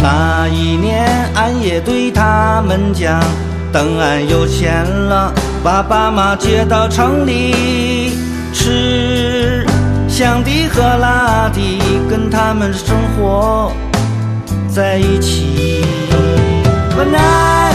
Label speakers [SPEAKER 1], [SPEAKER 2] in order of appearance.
[SPEAKER 1] 那一年俺也对他们讲，等俺有钱了，把爸妈接到城里，吃香的和辣的，跟他们生活在一起。But now